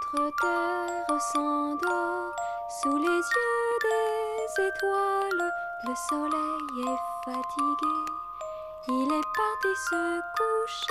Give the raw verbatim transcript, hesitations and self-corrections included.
Notre terre s'endort sous les yeux des étoiles. Le soleil est fatigué, il est parti se coucher.